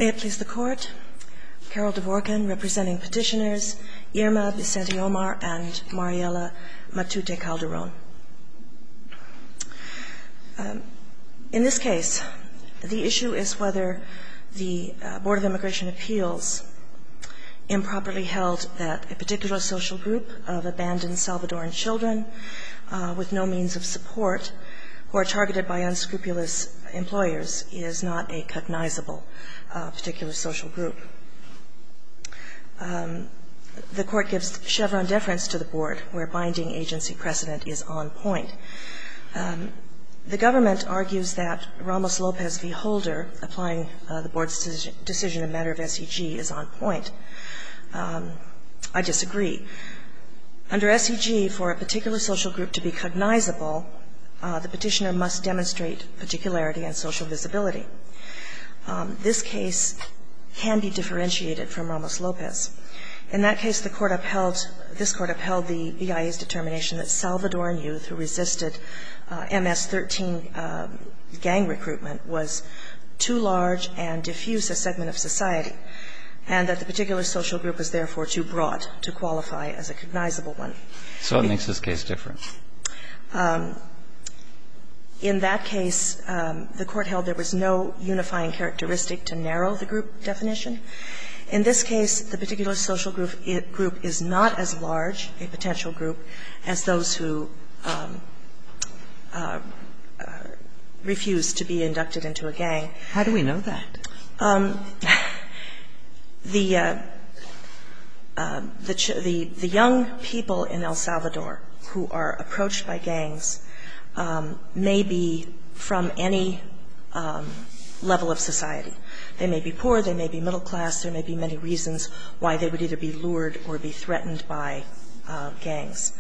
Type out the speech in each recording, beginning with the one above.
May it please the Court, Carol Dvorkin representing petitioners Irma Vicente Omar and Mariela Matute Calderon. In this case, the issue is whether the Board of Immigration Appeals improperly held that a particular social group of abandoned Salvadoran children with no means of support who are targeted by unscrupulous employers is not a cognizable particular social group. The Court gives Chevron deference to the Board where binding agency precedent is on point. The government argues that Ramos-Lopez v. Holder, applying the Board's decision in a matter of SEG, is on point. I disagree. Under SEG, for a particular social group to be cognizable, the petitioner must demonstrate particularity and social visibility. This case can be differentiated from Ramos-Lopez. In that case, this Court upheld the BIA's determination that Salvadoran youth who resisted MS-13 gang recruitment was too large and diffuse a segment of society, and that the particular social group was therefore too broad to qualify as a cognizable one. So what makes this case different? In that case, the Court held there was no unifying characteristic to narrow the group definition. In this case, the particular social group is not as large a potential group as those who refuse to be inducted into a gang. How do we know that? The young people in El Salvador who are approached by gangs may be from any level of society. They may be poor, they may be middle class, there may be many reasons why they would either be lured or be threatened by gangs.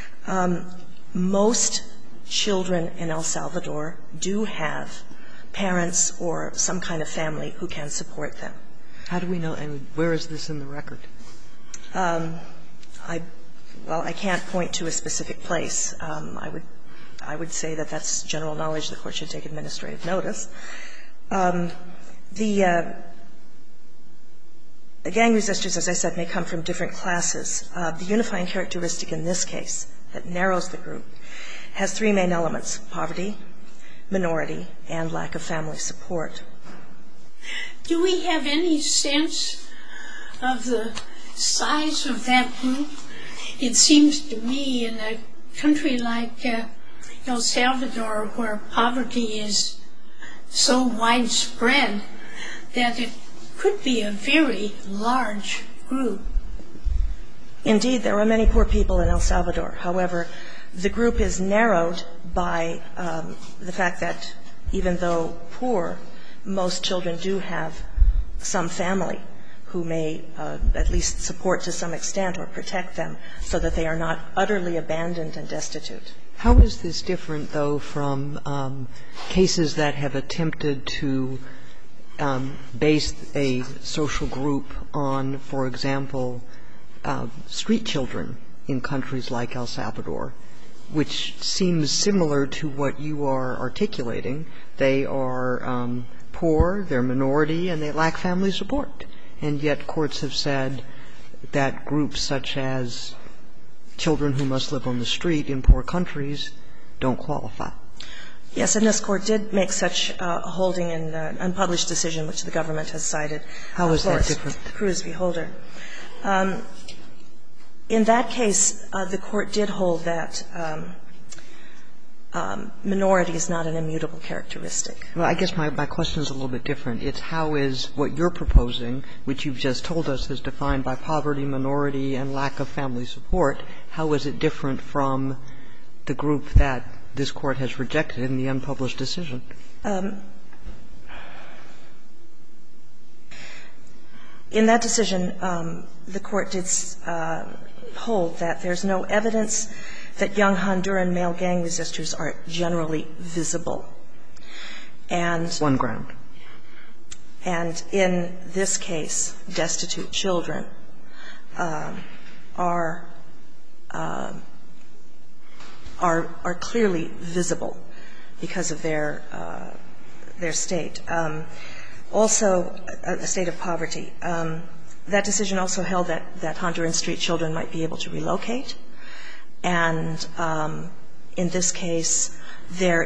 Most children in El Salvador do have parents or some kind of family who can support them. How do we know, and where is this in the record? I can't point to a specific place. I would say that that's general knowledge. The Court should take administrative notice. The gang resistors, as I said, may come from different classes. The unifying characteristic in this case that narrows the group has three main elements: poverty, minority, and lack of family support. Do we have any sense of the size of that group? It seems to me in a country like El Salvador, where poverty is so widespread, that it could be a very large group. Indeed, there are many poor people in El Salvador. However, the group is narrowed by the fact that even though poor, most children do have some family who may at least support to some extent or protect them so that they are not utterly abandoned and destitute. How is this different, though, from cases that have attempted to base a social group on, for example, street children in countries like El Salvador, which seems similar to what you are articulating? They are poor, they're minority, and they lack family support. And yet courts have said that groups such as children who must live on the street in poor countries don't qualify. Yes, and this Court did make such a holding in an unpublished decision which the government has cited. How is that different? Cruz v. Holder. In that case, the Court did hold that minority is not an immutable characteristic. Well, I guess my question is a little bit different. It's how is what you're proposing, which you've just told us is defined by poverty, minority, and lack of family support, how is it different from the group that this Court has rejected in the unpublished decision? In that decision, the Court did hold that there's no evidence that young Honduran male gang resistors are generally visible. And one ground. And in this case, destitute children are clearly visible because of their state. Also, a state of poverty. That decision also held that Honduran street children might be able to relocate. And in this case, there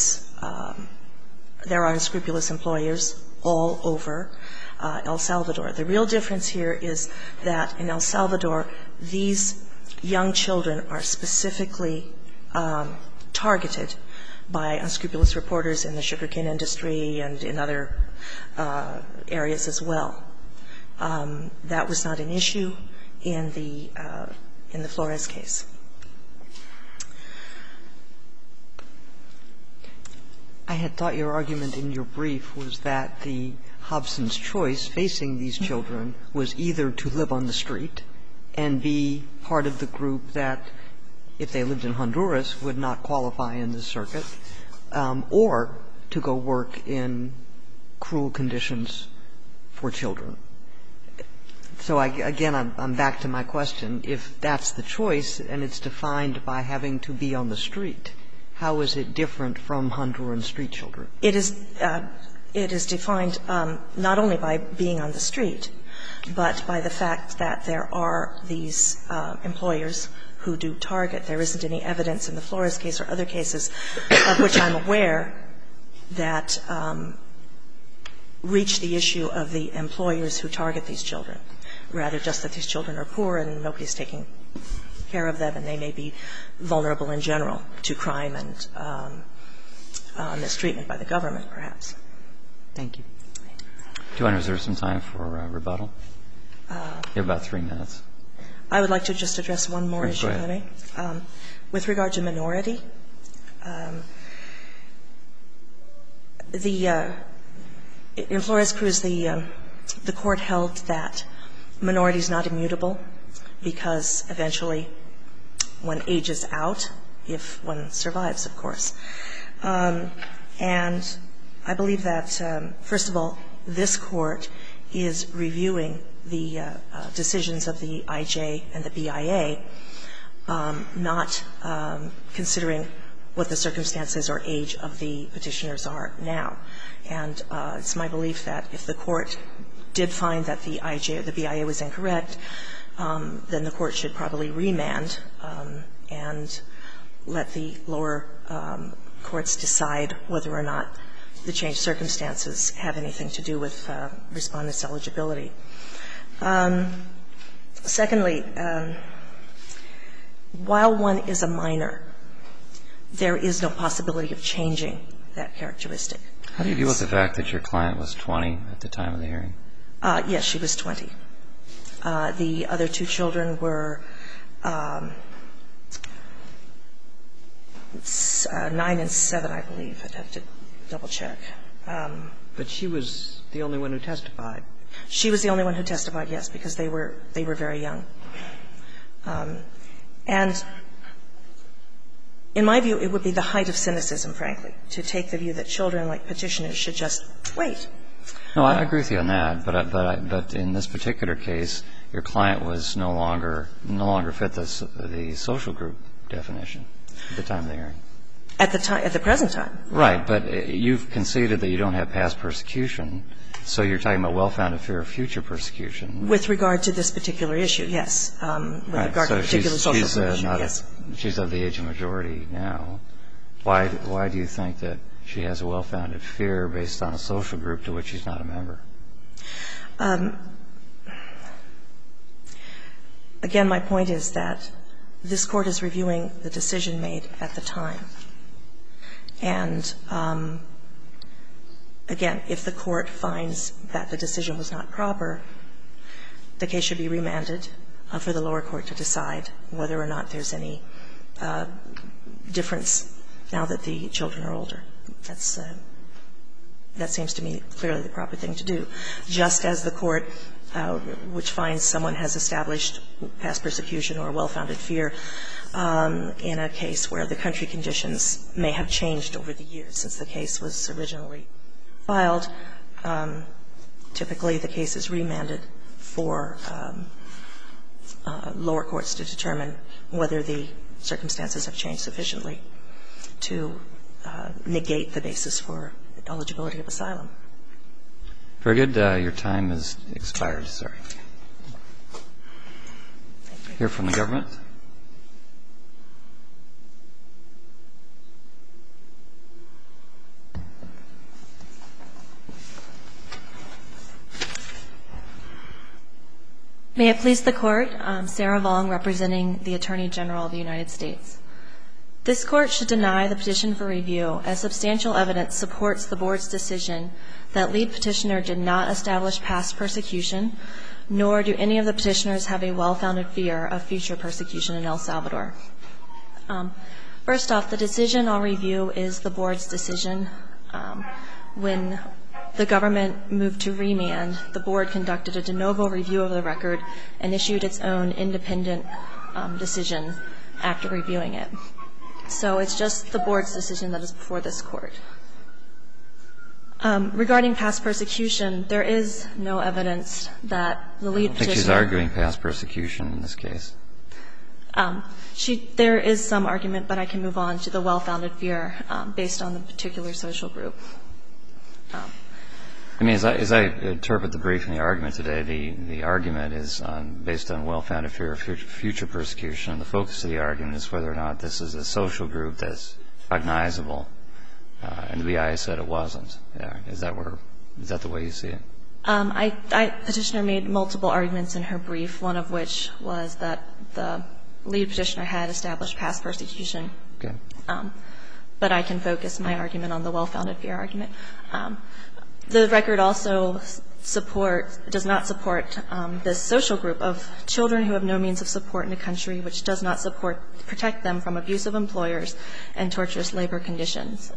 are unscrupulous employers all over El Salvador. The real difference here is that in El Salvador, these young children are specifically targeted by unscrupulous reporters in the sugarcane industry and in other areas as well. That was not an issue in the Flores case. I had thought your argument in your brief was that the Hobson's choice facing these children was either to live on the street and be part of the group that, if they lived in Honduras, would not qualify in this circuit, or to go work in cruel conditions for children. So, again, I'm back to my question. If that's the choice and it's defined by having to be on the street, how is it different from Honduran street children? It is defined not only by being on the street, but by the fact that there are these employers who do target. There isn't any evidence in the Flores case or other cases of which I'm aware that reach the issue of the employers who target these children, rather just that these children are poor and nobody's taking care of them and they may be vulnerable in general to crime and mistreatment by the government, perhaps. Thank you. Do you want to reserve some time for rebuttal? You have about 3 minutes. I would like to just address one more issue, if I may. With regard to minority, in Flores Cruz, the court held that minority is not immutable because eventually one ages out, if one survives, of course. And I believe that, first of all, this Court is reviewing the decisions of the IJ and the BIA, not considering what the circumstances or age of the Petitioners are now. And it's my belief that if the Court did find that the IJ or the BIA was incorrect, then the Court should probably remand and let the lower courts decide whether or not the changed circumstances have anything to do with Respondent's eligibility. Secondly, while one is a minor, there is no possibility of changing that characteristic. How do you deal with the fact that your client was 20 at the time of the hearing? Yes, she was 20. The other two children were 9 and 7, I believe. I'd have to double-check. But she was the only one who testified. She was the only one who testified, yes, because they were very young. And in my view, it would be the height of cynicism, frankly, to take the view that children like Petitioners should just wait. No, I agree with you on that. But in this particular case, your client was no longer fit the social group definition at the time of the hearing. At the present time. Right. But you've conceded that you don't have past persecution, so you're talking about well-founded fear of future persecution. With regard to this particular issue, yes. With regard to particular social issue, yes. She's of the age of majority now. Why do you think that she has a well-founded fear based on a social group to which she's not a member? Again, my point is that this Court is reviewing the decision made at the time. And, again, if the Court finds that the decision was not proper, the case should be remanded for the lower court to decide whether or not there's any difference now that the children are older. That seems to me clearly the proper thing to do. Just as the Court, which finds someone has established past persecution or a well-founded fear in a case where the country conditions may have changed over the years since the case was originally filed, typically the case is remanded for lower courts to determine whether the circumstances have changed sufficiently to negate the basis for eligibility of asylum. Very good. Your time has expired, sir. Hear from the government. May it please the Court, Sarah Vong representing the Attorney General of the United States. This Court should deny the petition for review as substantial evidence supports the Board's decision that lead petitioner did not establish past persecution, nor do any of the petitioners have a well-founded fear of future persecution in El Salvador. First off, the decision on review is the Board's decision. When the government moved to remand, the Board conducted a de novo review of the record and issued its own independent decision after reviewing it. So it's just the Board's decision that is before this Court. Regarding past persecution, there is no evidence that the lead petitioner... I think she's arguing past persecution in this case. There is some argument, but I can move on to the well-founded fear based on the particular social group. I mean, as I interpret the brief and the argument today, the argument is based on well-founded fear of future persecution. The focus of the argument is whether or not this is a social group that's cognizable, and the BIA said it wasn't. Is that the way you see it? Petitioner made multiple arguments in her brief, one of which was that the lead petitioner had established past persecution. Okay. But I can focus my argument on the well-founded fear argument. The record also does not support this social group of children who have no means of support in the country, which does not protect them from abusive employers and torturous labor conditions.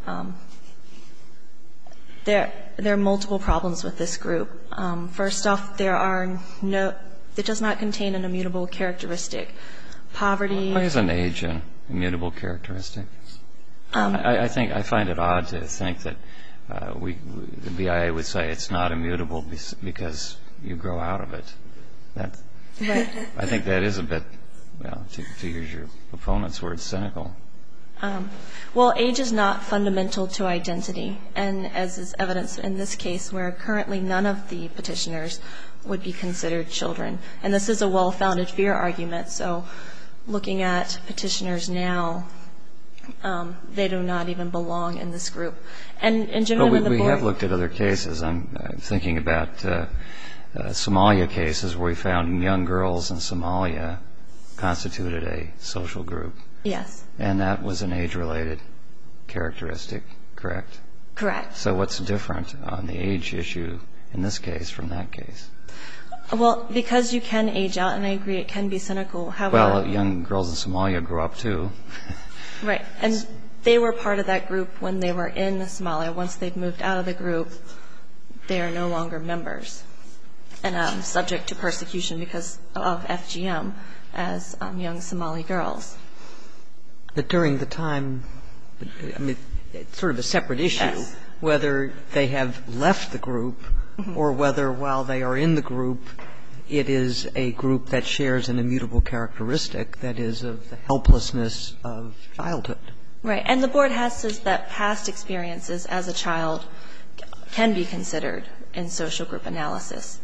There are multiple problems with this group. First off, it does not contain an immutable characteristic. Poverty... Why is an age an immutable characteristic? I find it odd to think that the BIA would say it's not immutable because you grow out of it. Right. I think that is a bit, to use your opponent's word, cynical. Well, age is not fundamental to identity, and as is evidenced in this case, where currently none of the petitioners would be considered children. And this is a well-founded fear argument, so looking at petitioners now, they do not even belong in this group. And in general, when the board... We have looked at other cases. I'm thinking about Somalia cases where we found young girls in Somalia constituted a social group. Yes. And that was an age-related characteristic, correct? Correct. So what's different on the age issue in this case from that case? Well, because you can age out, and I agree it can be cynical. However, well, young girls in Somalia grow up too. Right. And they were part of that group when they were in Somalia. Once they've moved out of the group, they are no longer members and subject to persecution because of FGM as young Somali girls. But during the time, I mean, it's sort of a separate issue, yes, whether they have left the group or whether while they are in the group, it is a group that shares an immutable characteristic, that is, of the helplessness of childhood. Right. And the Board has said that past experiences as a child can be considered in social group analysis.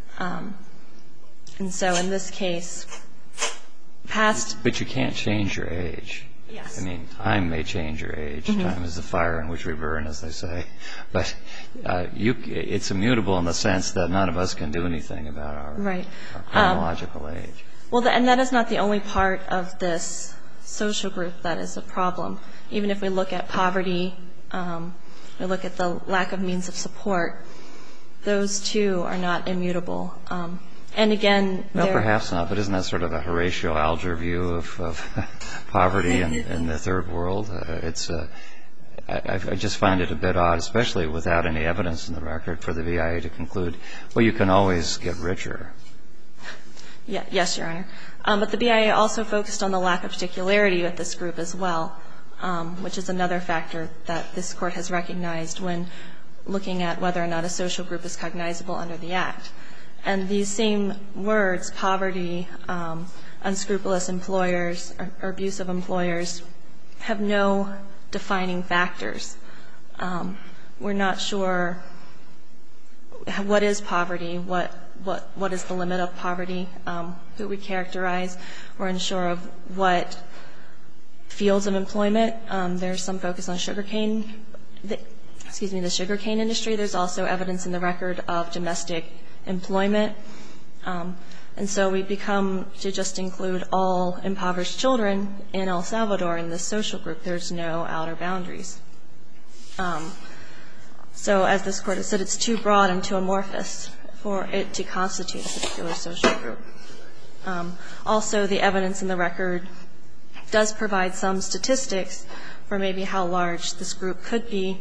And so in this case, past... But you can't change your age. Yes. I mean, time may change your age. Mm-hmm. Time is the fire in which we burn, as they say. But it's immutable in the sense that none of us can do anything about our chronological age. Well, and that is not the only part of this social group that is a problem. Even if we look at poverty, we look at the lack of means of support, those two are not immutable. And again, well, perhaps not, but isn't that sort of a Horatio Alger view of poverty in the third world? I just find it a bit odd, especially without any evidence in the record, for the BIA to conclude, well, you can always get richer. Yes, Your Honor. But the BIA also focused on the lack of particularity with this group as well, which is another factor that this Court has recognized when looking at whether or not a social group is cognizable under the Act. And these same words, poverty, unscrupulous employers, or abusive employers, have no defining factors. We're not sure what is poverty, what is the limit of poverty, who we characterize. We're unsure of what fields of employment. There's some focus on the sugarcane industry. There's also evidence in the record of domestic employment. And so we become to just include all impoverished children in El Salvador in this social group. There's no outer boundaries. So as this Court has said, it's too broad and too amorphous for it to constitute a particular social group. Also, the evidence in the record does provide some statistics for maybe how large this group could be.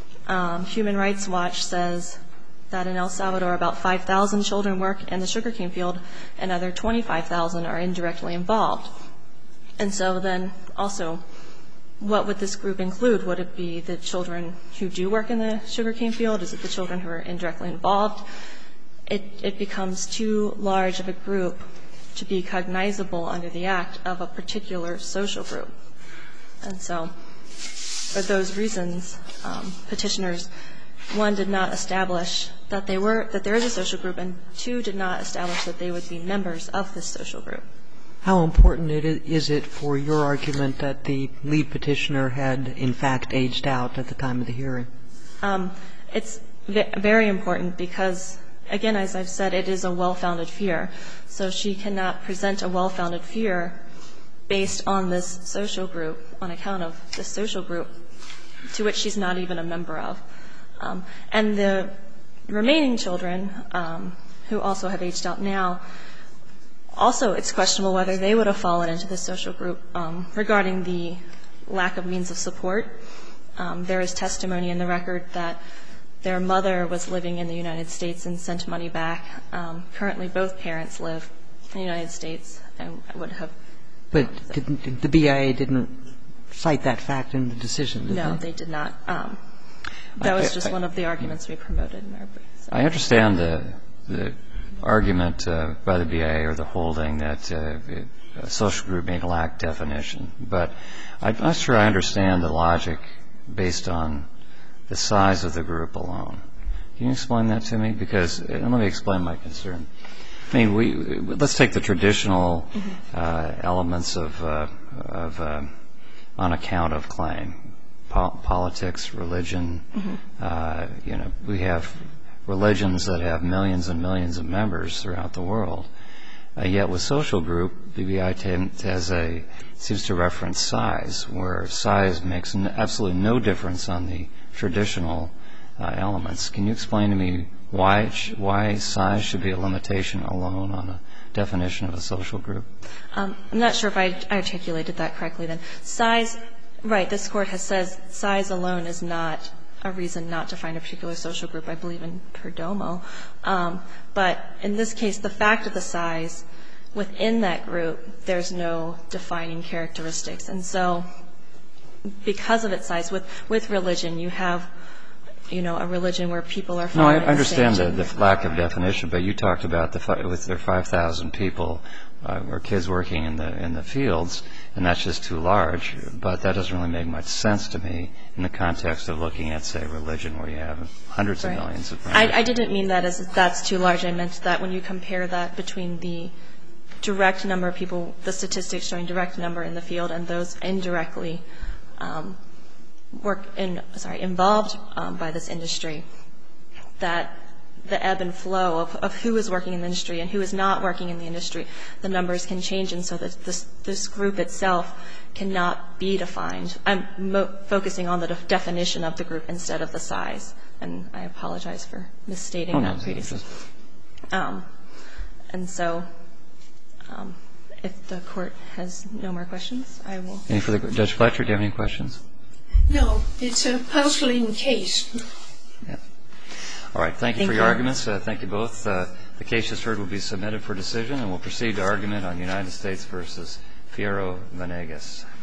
Human Rights Watch says that in El Salvador about 5,000 children work in the sugarcane field, and other 25,000 are indirectly involved. And so then also, what would this group include? Would it be the children who do work in the sugarcane field? Is it the children who are indirectly involved? It becomes too large of a group to be cognizable under the Act of a particular social group. And so for those reasons, petitioners, one, did not establish that there is a social group, and two, did not establish that they would be members of this social group. How important is it for your argument that the lead petitioner had, in fact, aged out at the time of the hearing? It's very important because, again, as I've said, it is a well-founded fear. So she cannot present a well-founded fear based on this social group, on account of this social group, to which she's not even a member of. And the remaining children, who also have aged out now, also it's questionable whether they would have fallen into this social group regarding the lack of means of support. There is testimony in the record that their mother was living in the United States and sent money back. Currently, both parents live in the United States and would have. But the BIA didn't cite that fact in the decision, did they? No, they did not. That was just one of the arguments we promoted in our brief. I understand the argument by the BIA or the holding that a social group may lack definition. But I'm not sure I understand the logic based on the size of the group alone. Can you explain that to me? Because let me explain my concern. I mean, let's take the traditional elements of on account of claim. Politics, religion. We have religions that have millions and millions of members throughout the world. Yet with social group, the BIA seems to reference size, where size makes absolutely no difference on the traditional elements. Can you explain to me why size should be a limitation alone on a definition of a social group? I'm not sure if I articulated that correctly then. Size, right, this Court has said size alone is not a reason not to find a particular social group. I believe in Perdomo. But in this case, the fact of the size, within that group, there's no defining characteristics. And so because of its size, with religion, you have, a religion where people are following the same. No, I understand the lack of definition, but you talked about with their 5,000 people or kids working in the fields, and that's just too large. But that doesn't really make much sense to me in the context of looking at, say, religion, where you have hundreds of millions of members. I didn't mean that as that's too large. I meant that when you compare that between the direct number of people, the statistics showing direct number in the field, and those indirectly involved by this industry, that the ebb and flow of who is working in the industry and who is not working in the industry, the numbers can change, and so that this group itself cannot be defined. I'm focusing on the definition of the group instead of the size, and I apologize for misstating that previously. And so if the Court has no more questions, I will. Any further? Judge Fletcher, do you have any questions? No, it's a puzzling case. Yeah. All right. Thank you for your arguments. Thank you both. The case just heard will be submitted for decision, and we'll proceed to argument on United States v. Fierro-Venegas.